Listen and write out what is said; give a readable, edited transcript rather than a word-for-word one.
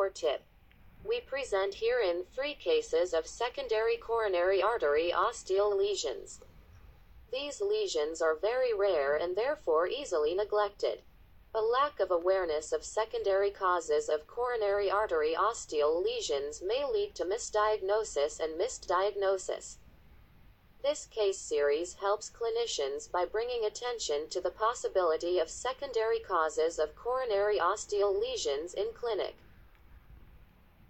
our tip. We present herein 3 cases of secondary coronary artery osteal lesions. These lesions are very rare and therefore easily neglected. A lack of awareness of secondary causes of coronary artery osteal lesions may lead to misdiagnosis and missed diagnosis. This case series helps clinicians by bringing attention to the possibility of secondary causes of coronary osteal lesions in clinic.